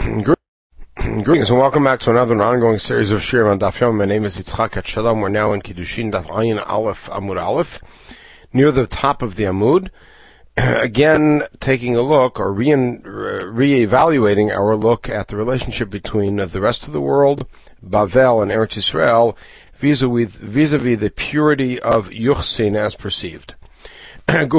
Greetings and welcome back to another ongoing series of Shirim on Daf Yomi. My name is Yitzchak Shalom. We're now in Kiddushin Daf Ayin Aleph Amud Aleph, near the top of the Amud. Again, taking a look or re-evaluating our look at the relationship between the rest of the world, Bavel and Eretz Yisrael, vis-a-vis the purity of Yuchsin as perceived. The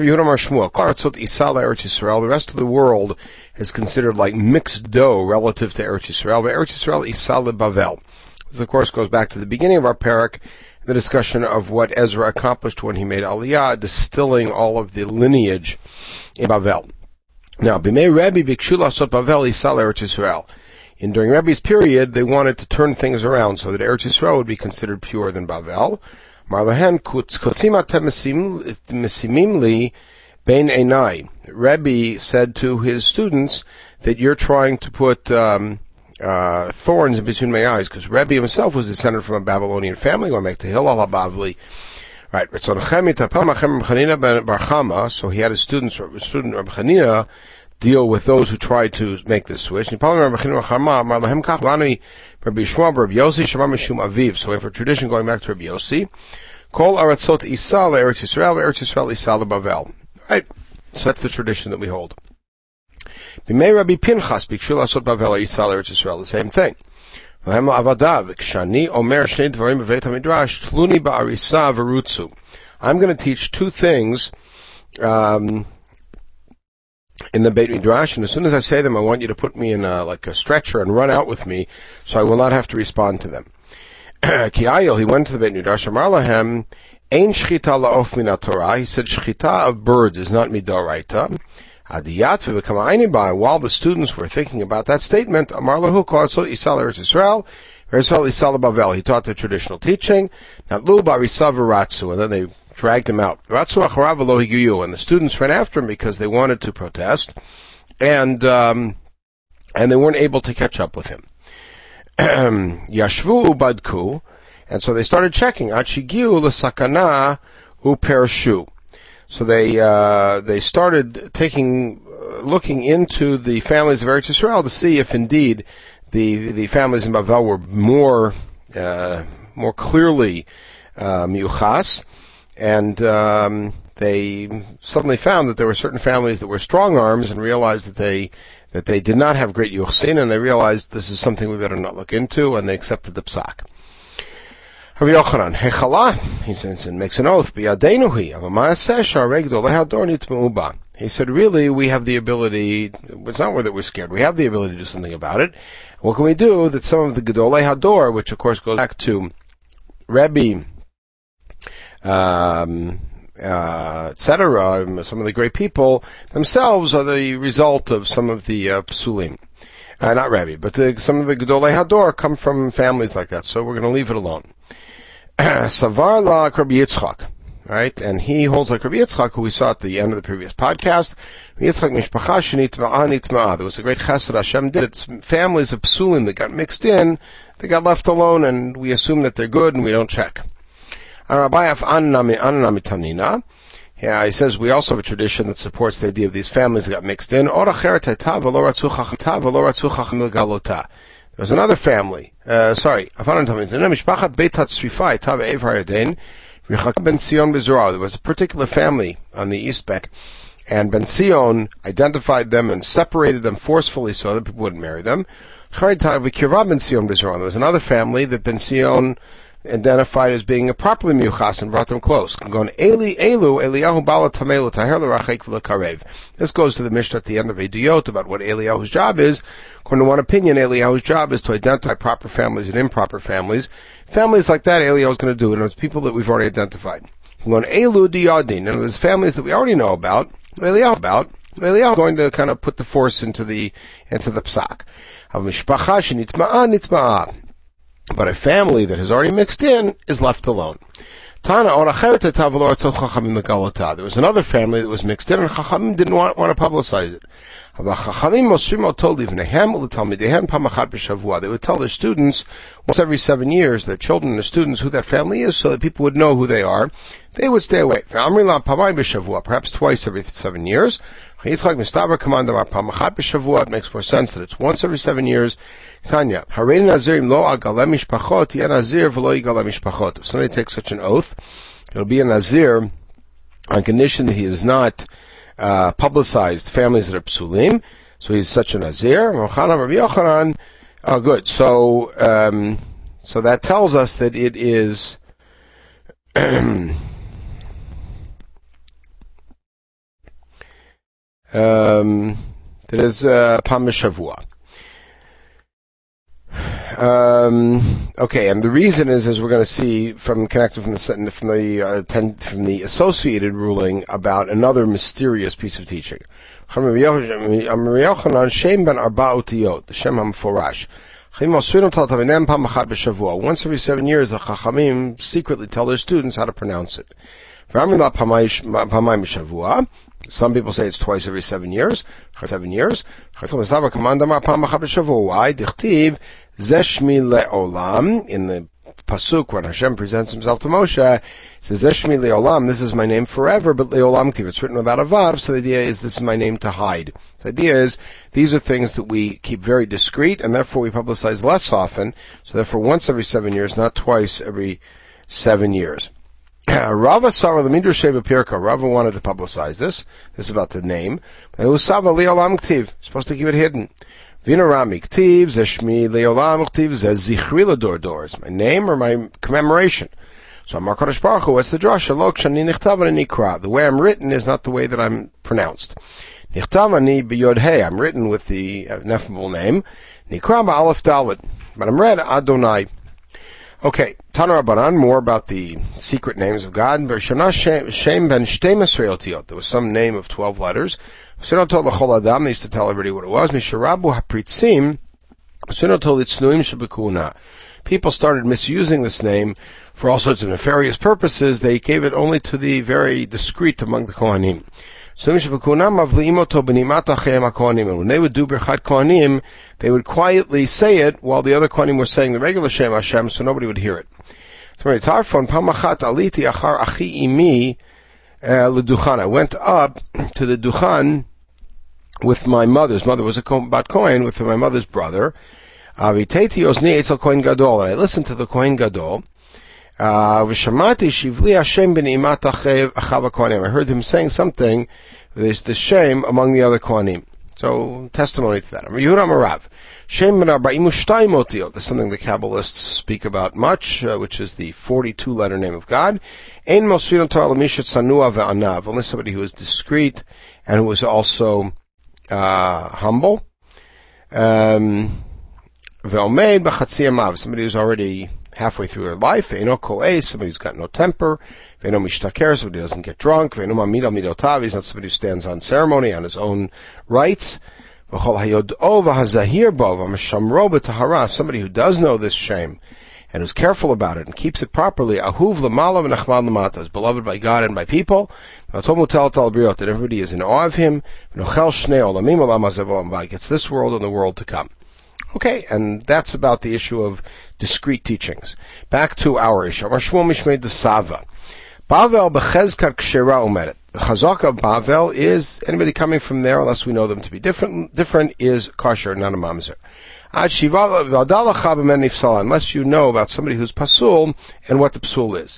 rest of the world is considered like mixed dough relative to Eretz Yisrael, but Eretz Yisrael Isal Bavel. This, of course, goes back to the beginning of our parak, the discussion of what Ezra accomplished when he made Aliyah, distilling all of the lineage in Bavel. Now, Bimei Rebbe Bikshula Sot Bavel Isal Eretz Yisrael. During Rebbe's period, they wanted to turn things around so that Eretz Yisrael would be considered purer than Bavel. Marlahen Kutzimatem Mesimimli Bein Einai. Rebbe said to his students that you're trying to put thorns in between my eyes, because Rebbe himself was descended from a Babylonian family, going back to Hillel HaBavli. Right. So he had his student Rabbi Chanina deal with those who tried to make this switch. So we have a tradition going back to Rabbi Yossi. Kol aratzot isal Eretz Yisrael, Eretz Yisrael isal Bavel. Right. So that's the tradition that we hold. Bimei Rabbi Pinchas bikshul asot Bavel isal Eretz Yisrael, the same thing. I'm going to teach two things in the Beit Midrash, and as soon as I say them, I want you to put me in like a stretcher and run out with me, so I will not have to respond to them. Kiayil, he went to the Beit Midrash, Amar lahem, Ein shchita la'of min Torah. He said, shchita of birds is not midoraita. Adiyat v'kama ayni ba. While the students were thinking about that statement, Amar lahu kol isal Eretz Yisrael, Eretz Yisrael isal Bavel. He taught the traditional teaching, Natlu ba'risa v'ratzu, and then they dragged him out. Ratzu acharav v'lo higuyu, and the students ran after him because they wanted to protest, and they weren't able to catch up with him. Yashvu ubadku, and so they started checking. Achigiu l'sakana upershu. So they started looking into the families of Eretz Yisrael to see if indeed the families in Bavel were more clearly miuchas, and they suddenly found that there were certain families that were strong arms and realized that they did not have great yuchsin, and they realized this is something we better not look into, and they accepted the psak. Rabbi Yochanan, Hechala, he says, and makes an oath, he said, really, we have the ability, it's not that we're scared, we have the ability to do something about it. What can we do that some of the Gedolei Hador, which of course goes back to Rebbe, etc., some of the great people themselves are the result of some of the psulim. Not Rebbe, but some of the Gedolei Hador come from families like that, so we're going to leave it alone. Savar la Rabbi Yitzchak, right? And he holds like Rabbi Yitzchak, who we saw at the end of the previous podcast. Rabbi Yitzchak mishpacha shenitma'a nitma'a. There was a great chesed Hashem did. It's families of psulim that got mixed in, they got left alone, and we assume that they're good, and we don't check. Yeah, he says we also have a tradition that supports the idea of these families that got mixed in. There was another family. There was a particular family on the East Bank, and Ben Sion identified them and separated them forcefully so that people wouldn't marry them. There was another family that Ben Sion identified as being properly miuchas and brought them close. I'm going, Eliyahu bala tamelu taher l'rachek v'lekarev. This goes to the Mishnah at the end of Eduyot about what Eliyahu's job is. According to one opinion, Eliyahu's job is to identify proper families and improper families. Families like that, Eliyahu's going to do it, and it's people that we've already identified. I'm going, Elu diyadin, and there's families that we already know about, Eliyahu is going to kind of put the force into the psak. But a family that has already mixed in is left alone. There was another family that was mixed in, and Chachamim didn't want to publicize it. They would tell their students once every 7 years, their children and their students, who that family is, so that people would know who they are. They would stay away. Perhaps twice every 7 years. Yitzchak mistaber kamandamar pamachat b'shavua. It makes more sense that it's once every 7 years. Tanya, harein nazirim lo agalem mishpachot, yeh nazir v'lo yigalem mishpachot. If somebody takes such an oath, it'll be a nazir on condition that he has not publicized families that are psulim. So he's such a nazir. Oh, good. So that tells us that it is that is Pam Shavua. Okay, and the reason is, as we're going to see connected from the associated ruling about another mysterious piece of teaching. Shem ben arba otiyot, the Shem HaMeforash. Once every 7 years, the Chachamim secretly tell their students how to pronounce it. Some people say it's twice every 7 years. 7 years. Why? Zeshmi le'olam, in the pasuk when Hashem presents himself to Moshe, it says Zeshmi le'olam, this is my name forever, but le'olam ktiv, it's written without a vav, so the idea is this is my name to hide. The idea is these are things that we keep very discreet, and therefore we publicize less often, so therefore once every 7 years, not twice every 7 years. Rava Sarah the Midrash Sheba Pirka. Rava wanted to publicize this. This is about the name. Usava le'olam ktiv, supposed to keep it hidden. Vinarami ktiv, zeshmi le'olam ktiv, zichri l'dor dor. It's my name or my commemoration. So Amar Kadosh Baruch Hu, what's the drasha? Lo k'shani nichtav ani nikra. The way I'm written is not the way that I'm pronounced. Nichtav ani b'yod hey. I'm written with the ineffable name. Nikra ba'alef dalet. But I'm read Adonai. Okay, Tana Rabbanan, more about the secret names of God. Shem ben shtei mesrei. There was some name of 12 letters. They used to tell everybody what it was. People started misusing this name for all sorts of nefarious purposes. They gave it only to the very discreet among the Kohanim. And when they would do Birchat Kohanim, they would quietly say it while the other Kohanim were saying the regular Shem Hashem, so nobody would hear it. I went up to the Duchan with my mother's mother was a Bat Kohen with my mother's brother. And I listened to the Kohen Gadol. I heard him saying something. There's the shame among the other Kohanim. So, testimony to that. There's something the Kabbalists speak about much, which is the 42-letter name of God. Only somebody who is discreet and who is also humble. Somebody who's already halfway through their life. Somebody who's got no temper. Somebody who doesn't get drunk. He's not somebody who stands on ceremony, on his own rights. Somebody who does know this shame and is careful about it and keeps it properly. Is beloved by God and by people. That everybody is in awe of him. Gets this world and the world to come. Okay, and that's about the issue of discrete teachings. Back to our issue. Bavel b'chezkat kshera umeret. The chazaka of Bavel is, anybody coming from there, unless we know them to be different is kosher, not a mamzer. Unless you know about somebody who's pasul and what the pasul is.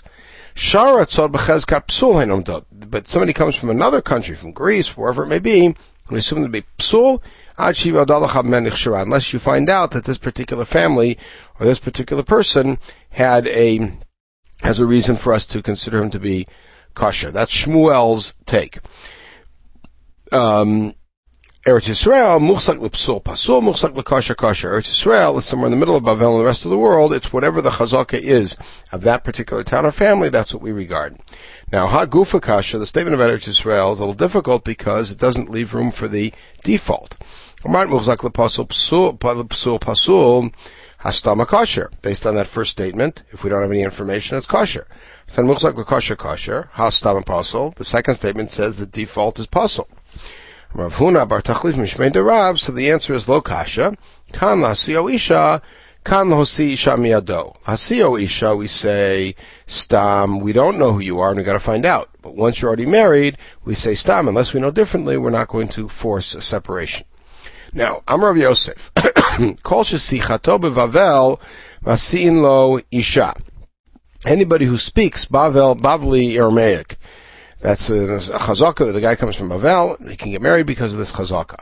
But somebody comes from another country, from Greece, wherever it may be, we assume to be pasul, unless you find out that this particular family or this particular person has a reason for us to consider him to be kosher. That's Shmuel's take. Eretz Yisrael, muchsak l'psul, pasul, muchsak l'kosher, kosher. Eretz Yisrael is somewhere in the middle of Bavel and the rest of the world. It's whatever the chazaka is of that particular town or family, that's what we regard. Now, ha-gufa kasha, the statement about Eretz Yisrael is a little difficult because it doesn't leave room for the default. Muchsak l'pasul, pasul, hastama kosher. Based on that first statement, if we don't have any information, it's kosher. So muchsak l'kosher, kosher, hastama pasul. The second statement says the default is pasul. Rav Huna bar Tachlif mishmei derav. So the answer is lo kasha. Kan lasio isha Kan hosi isha miyado. Hasio isha, we say stam. We don't know who you are, and we got to find out. But once you're already married, we say stam. Unless we know differently, we're not going to force a separation. Now, Amar Rav Yosef, Kol shesichato bevavel masiin lo isha. Anybody who speaks Bavli Aramaic, that's a chazaka. The guy comes from Bavel, he can get married because of this chazaka.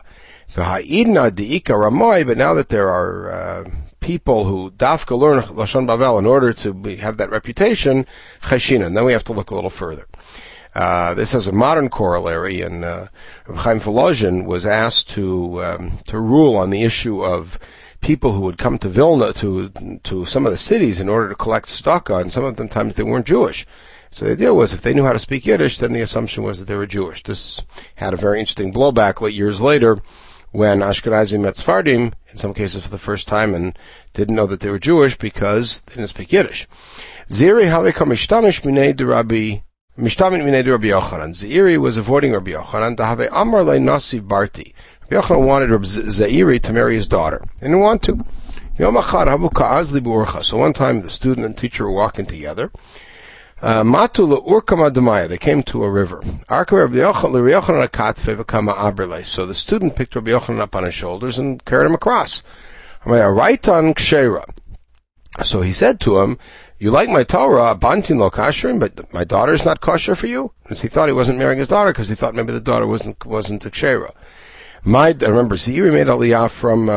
But now that there are people who dafka learn Lashon Bavel in order to have that reputation, cheshinan. Then we have to look a little further. This has a modern corollary, and Reb Chaim Volozhin was asked to rule on the issue of people who would come to Vilna, to some of the cities in order to collect tzedakah, and some of them times they weren't Jewish. So the idea was if they knew how to speak Yiddish, then the assumption was that they were Jewish. This had a very interesting blowback years later when Ashkenazim met Sfardim, in some cases for the first time, and didn't know that they were Jewish because they didn't speak Yiddish. Ziri haveka mishtamish minei de Rabbi Yochanan. Zairi was avoiding Rabbi Yochanan. Dahave amar le nasiv barti. Rabbi Yochanan wanted Zairi to marry his daughter. He didn't want to. Yom achad havu ka'azli b'urcha. So one time the student and teacher were walking together. Matu le'urkama demaya. They came to a river. Arka Rabbi Yochanan akatfe v'kama abrele. So the student picked Rabbi Yochanan up on his shoulders and carried him across. Raitan kshera. So he said to him, you like my Torah, bantin lo kasherim, but my daughter's not kosher for you? Because he thought he wasn't marrying his daughter because he thought maybe the daughter wasn't a kshera. I remember Zairi made aliyah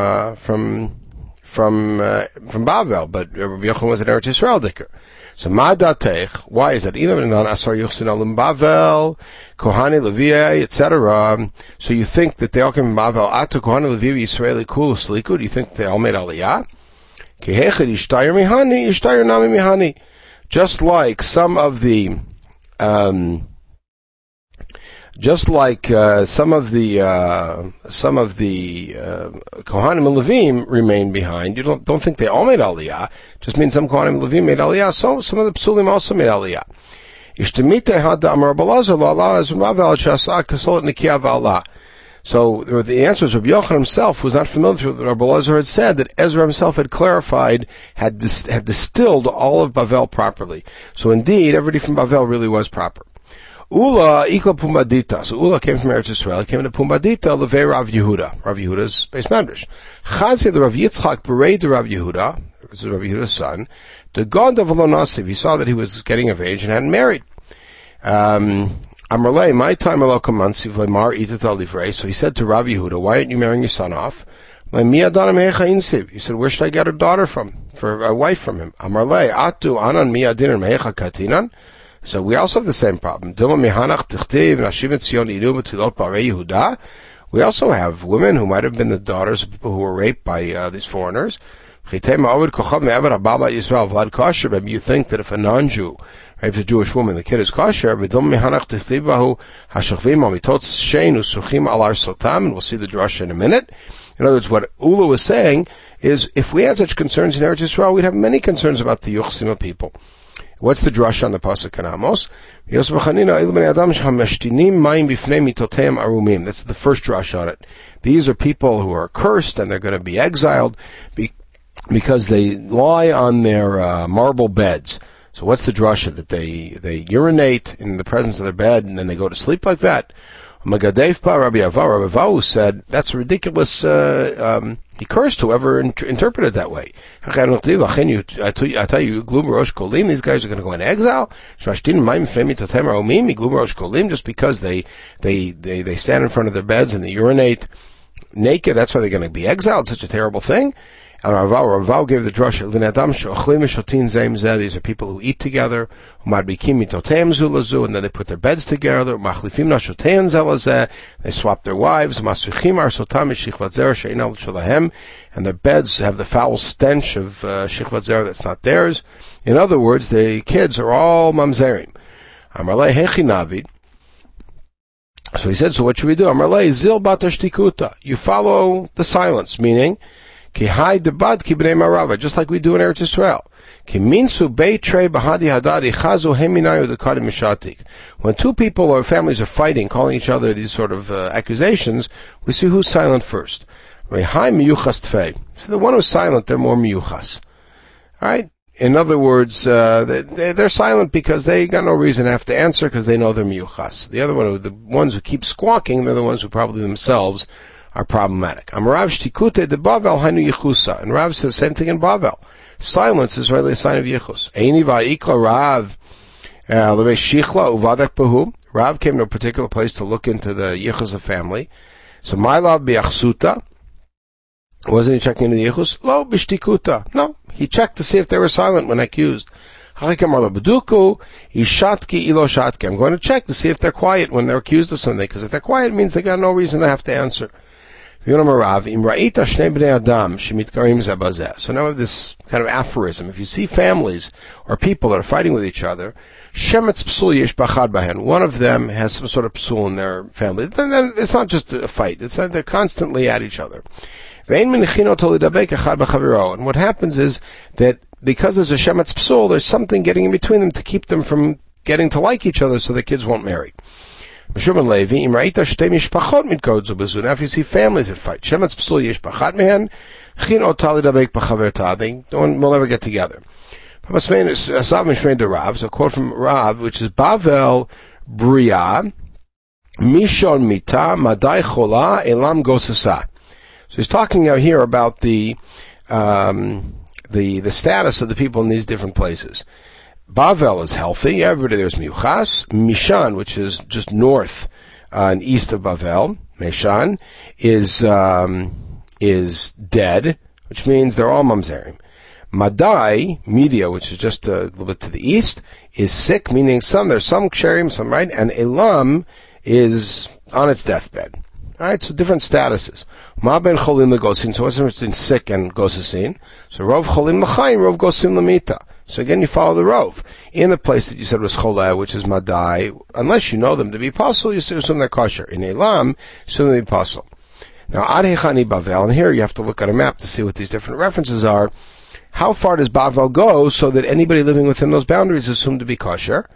from Bavel, but Rabbi Yochanan was an Eretz Yisrael dicker. So ma datech, why is that? Asar Yochsin alim Bavel, Kohani Levi, etc. So you think that they all came from Bavel? Atu Kohani Levi Yisraeli Kulu Sliku? Do you think they all made aliyah? Kehechad Ishtayr Mihani, Ishtayr Nami Mihani. Just like some of the Kohanim and Levim remained behind. You don't think they all made aliyah. Just means some Kohanim and Levim made aliyah. So some of the Psulim also made aliyah. Ishtemite had the Amar Balazar lo Allah as Rav Shasa Kasolet Nikia V'Allah. So the answer is Rabbi Yochanan himself was not familiar with what Rabbi Elazar had said, that Ezra himself had clarified, had distilled all of Bavel properly. So indeed, everybody from Bavel really was proper. Ula ikla Pumbadita. So Ula came from Eretz Yisrael. He came to Pumbadita, levei Rav Yehuda. Rav Yehuda's base medrash. Chazi the Rav Yitzchak berei de Rav Yehuda. This is Rav Yehuda's son. The God of Alonasiv. He saw that he was getting of age and hadn't married. Amrlei, my time alokamansiv lemar itatal livrei. So he said to Rav Yehuda, why aren't you marrying your son off? He said, where should I get a daughter from? For a wife from him. Amrlei, atu anan miyadin mehecha katinan. So we also have the same problem. We also have women who might have been the daughters of people who were raped by these foreigners. Maybe you think that if a non-Jew rapes a Jewish woman, the kid is kosher. And we'll see the drasha in a minute. In other words, what Ula was saying is, if we had such concerns in Eretz Yisrael, we'd have many concerns about the Yuchsima people. What's the drasha on the pasuk in Amos? That's the first drasha on it. These are people who are cursed and they're going to be exiled because they lie on their marble beds. So what's the drasha? That they urinate in the presence of their bed and then they go to sleep like that? Rabbi Avahu said that's ridiculous. He cursed whoever interpreted it that way. I tell you, these guys are going to go into exile. Just because they stand in front of their beds and they urinate naked, that's why they're going to be exiled. Such a terrible thing. Rav gave the drush. These are people who eat together, and then they put their beds together. They swap their wives, and their beds have the foul stench of shichvat zera that's not theirs. In other words, the kids are all mamzerim. So he said, so what should we do? You follow the silence, meaning just like we do in Eretz Yisrael. When two people or families are fighting, calling each other these sort of accusations, we see who's silent first. So the one who's silent, they're more miyuchas. Alright? In other words, they're silent because they got no reason to have to answer because they know they're miyuchas. The other one, the ones who keep squawking, they're the ones who probably themselves are problematic. Amarav shtikute de Bavel hainu yichusa. And Rav says the same thing in Bavel. Silence is really a sign of yichus. Eini va'ikla Rav leve shichla uvadak pahu. Rav came to a particular place to look into the yichus of family. So my love biachsuta. Wasn't he checking into the yichus? Lo bishtikuta. No, he checked to see if they were silent when accused. I'm going to check to see if they're quiet when they're accused of something, because if they're quiet, it means they got no reason to have to answer. So now we have this kind of aphorism. If you see families or people that are fighting with each other, one of them has some sort of psul in their family. Then it's not just a fight. It's that they're constantly at each other. And what happens is that because there's a shemetz psul, there's something getting in between them to keep them from getting to like each other so the kids won't marry. Now if you see families that fight, they will never get together. So a quote from Rav, which is Bavel Bria Mishon Mita Madai Chola Elam Gosasa. So he's talking out here about the status of the people in these different places. Bavel is healthy. Everybody there's Miuchas. Mishan, which is just north and east of Bavel, Meshan, is dead, which means they're all mamzerim. Madai, Media, which is just a little bit to the east, is sick, meaning there's some ksherim, some right, and Elam is on its deathbed. Alright, so different statuses. Ma ben cholim legosin, so what's the difference between sick and gosasin? So rov cholim l'chaim, rov gosim l'mita. So again, you follow the rov. In the place that you said was choleh, which is madai, unless you know them to be possible, you assume they're kosher. In elam, assume them to be possible. Now, ad hechani bavel, and here you have to look at a map to see what these different references are. How far does Bavel go so that anybody living within those boundaries is assumed to be kosher?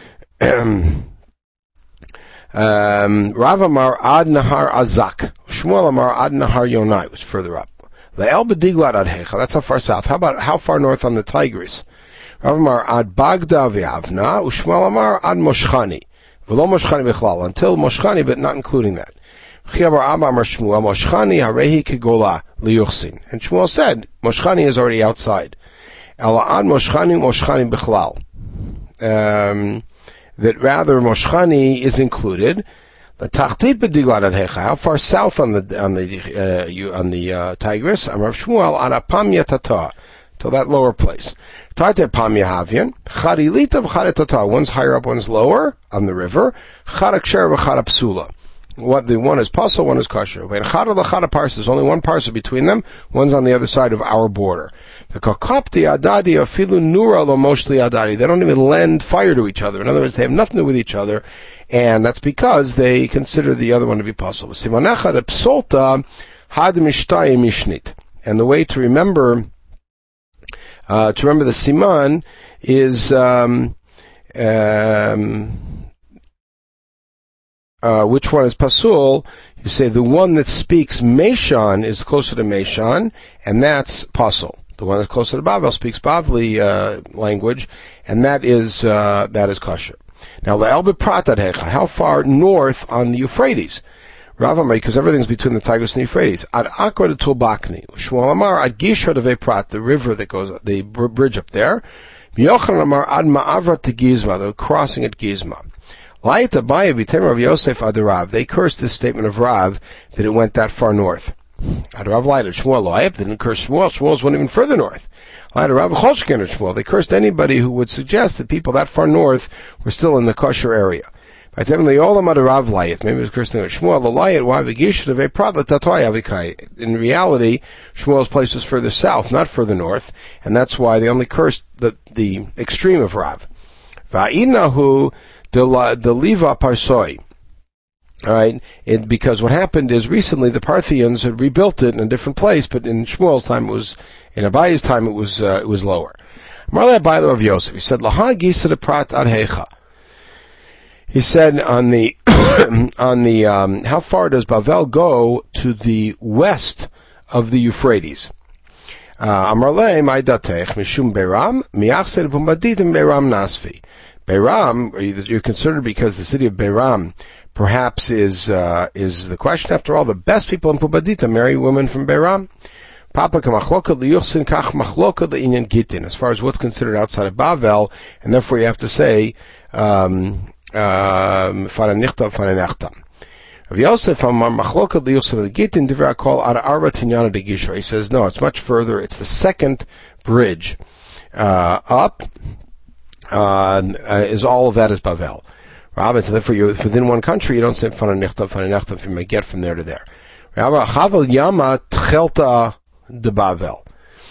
Rav Amar ad Nahar Azak. Shmuel Amar ad Nahar Yonai, was further up. Le'el b'diglat ad Hecha, that's how far south. How about how far north on the Tigris? Rav Amar ad Bagda v'Avna, Shmuel Amar ad Moshchani. V'lo Moshchani b'chlal, until Moshchani, but not including that. Chiyabar Abba Amar Shmuel, Moshchani harehi kegola liyuchsin. And Shmuel said, Moshchani is already outside. Ela ad Moshchani b'chlal. That rather Moshchani is included. The Tachtit b'diglat ad Hecha. How far south on the Tigris? Amar Shmuel ad Apam Yatata, to that lower place. Tarte Pam Yahavian. Charilita v'charetata. One's higher up, one's lower on the river. Charakshar v'charapsula. What the one is pasul, one is kosher. When chada l'chada parsa, there's only one parsa between them. One's on the other side of our border. The kakapti adadi afilu nura lo moshli adadi. They don't even lend fire to each other. In other words, they have nothing to do with each other, and that's because they consider the other one to be pasul. Simanecha de psolta had mishtay mishnit. And the way to remember the siman is which one is pasul? You say the one that speaks Meshan is closer to Meshan, and that's pasul. The one that's closer to Bavel speaks Bavli language, and that is kosher. Now, le'el b'prat ad Hecha, how far north on the Euphrates? Rav Amar, because everything's between the Tigris and the Euphrates. Ad Akra de Tulbakni, Shmuel Amar ad Gisha de Veprat, the river that goes, the bridge up there. Yochanan Amar ad Ma'avra to Gizma, the crossing at Gizma. They cursed this statement of Rav that it went that far north. Rav lighted Shmuel. They didn't curse Shmuel. Shmuel's went even further north. They cursed anybody who would suggest that people that far north were still in the kosher area. Maybe it was cursing Shmuel. In reality, Shmuel's place was further south, not further north, and that's why they only cursed the extreme of Rav. The Liva Parsoi. Alright, because what happened is recently the Parthians had rebuilt it in a different place, but in Shmuel's time in Abayi's time it was lower. Marle Abayi of Yosef, he said, Laha Gisa de Prat ad Hecha. He said on the, how far does Bavel go to the west of the Euphrates? Amarle ma'datech mishum Beiram miachsed pumbaditim Beiram nasfi. Beiram, you're considered because the city of Beiram perhaps is the question. After all, the best people in Pumbedita marry women from Beiram. Papa kamachloka liyuchsin kach machloka leinyan gitin. As far as what's considered outside of Bavel, and therefore you have to say fananichta fananechtam. Rav Yosef Amar machloka liyuchsin gitin divra kol ad arba tinyana de gishor. He says no, it's much further. It's the second bridge up. Is all of that is Bavel. Rabbi, so therefore, you're within one country, you don't say fananechtam, if you may get from there to there. Rabbi, Chavel Yama Tchelta de Bavel.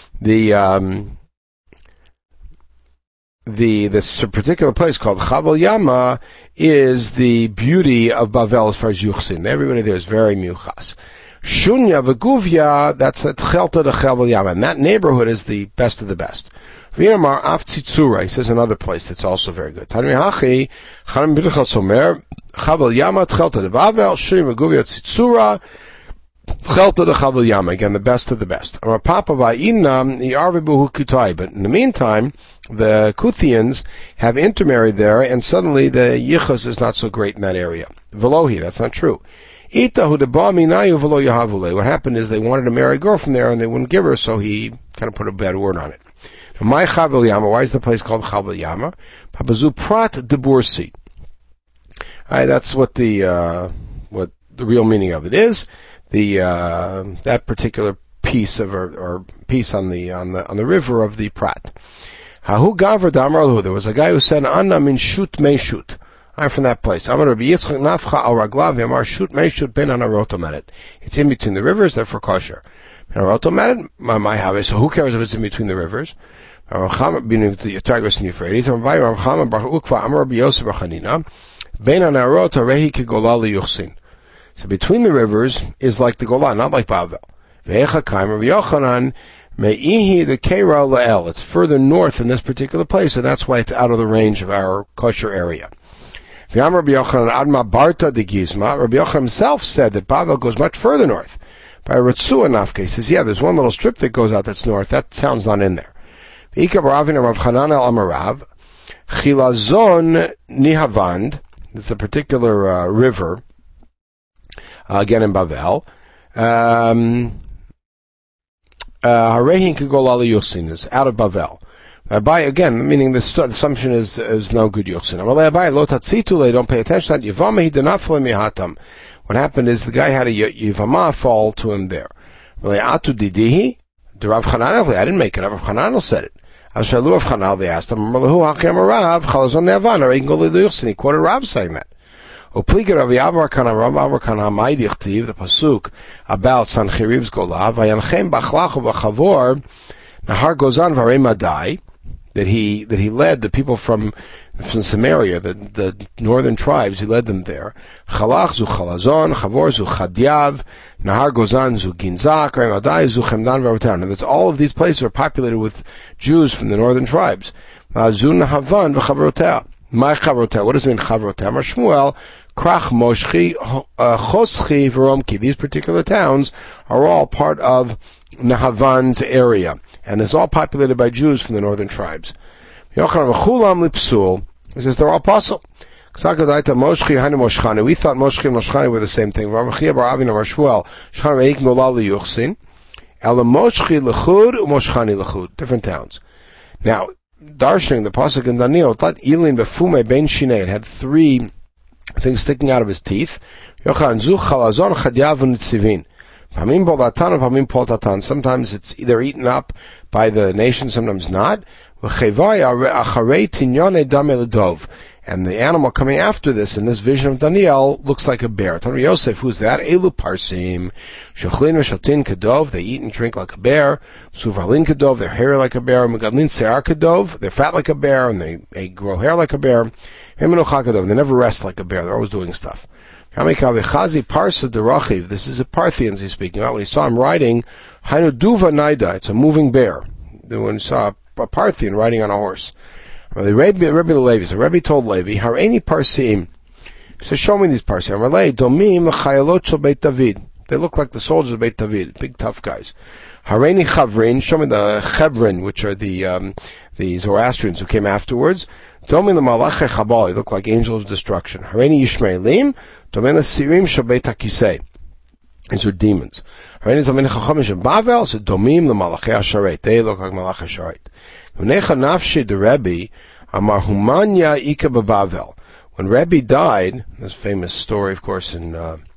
This particular place called Chavel Yama is the beauty of Bavel as far as Yuchsin. Everybody there is very muchas. Shunya Veguvia, that's a Tchelta de Chavel Yama, and that neighborhood is the best of the best. V'yamar af tzitzura, he says another place that's also very good. Tani hachi, chanim b'lichal somer, chavel yama, tchelta de Bavel, shunim v'guvia tzitzura, tchelta de chavel yama, again, the best of the best. Amar papa va'inam, yarvibu hukutai, but in the meantime, the Kuthians have intermarried there, and suddenly the yichus is not so great in that area. Velohi, that's not true. Itahu de ba minayu velo yahavule. What happened is they wanted to marry a girl from there, and they wouldn't give her, so he kind of put a bad word on it. My Chavel Yama, why is the place called Chavel Yama? Papazu Prat de Bursi. That's what the real meaning of it is. That particular piece of or piece on the river of the Prat. Hahu Gavra Damarlu. There was a guy who said, "Anna min shut me shut." I'm from that place. Amar Rabbi Yitzchak Nafcha al Raglav Yamar shut me shut ben anarotomanet. It's in between the rivers, therefore kosher. Anarotomanet, my have. So who cares if it's in between the rivers? Being the Tigris and Euphrates, so between the rivers is like the Golan, not like Bavel. It's further north in this particular place, and that's why it's out of the range of our kosher area. Rabbi Yochanan himself said that Bavel goes much further north. By Ratzua Nafke, he says, yeah, there's one little strip that goes out that's north. That sound's not in there. Chilazon Nihavand, it's a particular river, again in Bavel. Harehin Kigolala Yusin is out of Bavel. Abai, again, meaning the assumption is no good Yusin. Abai, lo tatzitule, don't pay attention to that. Yivama hidanafle mihatam. What happened is the guy had a Yivama fall to him there. Atu didihi? Rav Chananel, I didn't make it. Rav Chananel said it. Ashalu Rav Chananel, they asked him, he quoted Rav saying that. Upliga Rav Yavarkana, Rav Yavarkana, Maidichtiv, the pasuk about Sanchiriv's Golav, Vayanchem Bachlachu Bachavor, Nahar Gozan Varemadai, that he led the people from Samaria, the northern tribes, he led them there. Chalach zu Chalazon, Chavor zu Chadyav, Nahar Gozan zu Ginzak, Remadai zu Chemdan Varotan. And that's all of these places are populated with Jews from the northern tribes. Zu Nahavan v'Chavrotea. My Chavrotea. What does it mean Chavrotea? Amar Shmuel, Krach Moshchi, Choschi v'Romki. These particular towns are all part of Nahavan's area, and it's all populated by Jews from the northern tribes. Yochanan v'chulam lipsul. He says they're all apostle. We thought Moshchi and Moshchani were the same thing. Different towns. Now, darshaning the pasuk in Daniel, it had three things sticking out of his teeth. Sometimes it's either eaten up by the nation, sometimes not. And the animal coming after this in this vision of Daniel looks like a bear. Tanu Yosef, who's that? Elu parsim, shochlin v'shotin kadov. They eat and drink like a bear. Suvarlin kadov. They're hairy like a bear. Megadlin se'ar kadov. They're fat like a bear and they grow hair like a bear. Hemenocha kadov. They never rest like a bear. They're always doing stuff. Chazi parsa derachiv. This is the Parthians he's speaking about. When he saw him riding, hainu duva naida. It's a moving bear. When he saw a Parthian riding on a horse. The Rebbe Levi, so Rebbe told Levi, Hareini Parsim. He says, show me these Parsim. Domim l'chayalot shel Beit David. They look like the soldiers of Beit David, big tough guys. Hareini Chavrin, show me the Chevron, which are the Zoroastrians who came afterwards. Domi l'malachei Chabal, they look like angels of destruction. Hareini Yishmaelim, Domi l'sirim shabei takisei. These are demons. Hareini Domi l'chachamish and Bavel, so Domim l'malachei Asharet, they look like Malachei Asharet. V'necha nafshi de Rebbe, Amar Humanya Ika Bavel. When Rebbe died, this famous story, of course, in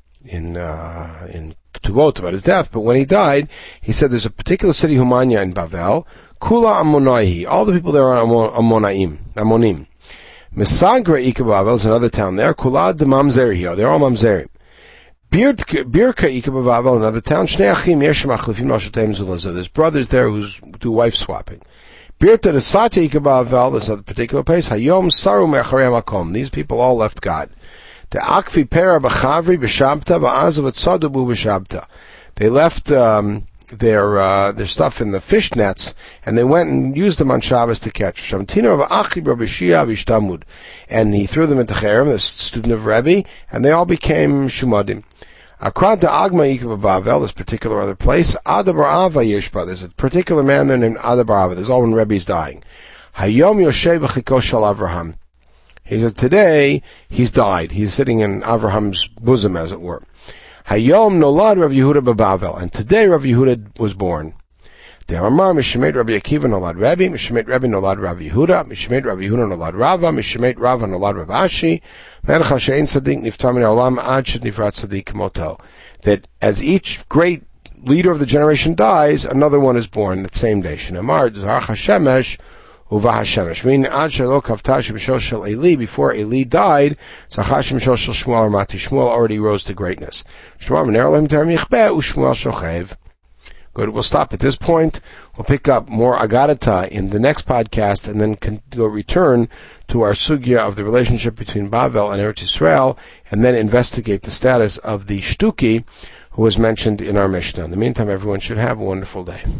Ketubot about his death, but when he died, he said there's a particular city, Humanya, in Bavel, Kula Amonaihi, all the people there are Amonim. Mesagra Ika Bavel is another town there, Kula de Mamzerihi, they're all Mamzerim. Birka Ika Bavel, another town, Shnei Achim Yeshem Achlifim Al Shoteim Zulazah, there's brothers there who do wife swapping. Birta de Satya Ika Bavel, there's a particular place, Hayom Saru Me'acharei Makom, these people all left God. The Akfi Pera B'Chavri B'Shabta B'Azav Tzodabu B'Shabta. They left their stuff in the fish nets, and they went and used them on Shabbos to catch. Shamtino B'Achi B'Shia B'Shtamud. And he threw them into Cherem, the student of Rebbe, and they all became Shumadim. Akrat Agma Ika Bavel, this particular other place, Adabar Ava Yeshba, there's a particular man there named Adabar Ava, there's all when Rebbe's dying. Hayom Yoshe B'Chiko Shal Avraham. He said, today, he's died. He's sitting in Avraham's bosom, as it were. Hayom nolad Rav Yehuda Bavel. And today Rav Yehuda was born. De'amar Mishemet Rabbi Akiva nolad Rebbe, Mishemet Rebbe nolad Rav Yehuda, Mishemet Rav Yehuda nolad Rava, Mishemet Rava nolad Rav Ashi, Melech She'ein Tzadik niftar min ha'olam ad shenifrat tzadik moto. That as each great leader of the generation dies, another one is born that same day. Shenamar Zarach HaShemesh, Uva HaShemesh. Meaning, Ad Shelo Kavtash B'Shol Shel Eli, before Eli died, Zachash B'Shol Shel Shmuel Armati. Shmuel already rose to greatness. Shmuel Mener Elohim Ter Michbeh, U'Shmuel Shochev. Good, we'll stop at this point. We'll pick up more Agadata in the next podcast, and then return to our sugya of the relationship between Bavel and Eretz Yisrael, and then investigate the status of the Shtuki, who was mentioned in our Mishnah. In the meantime, everyone should have a wonderful day.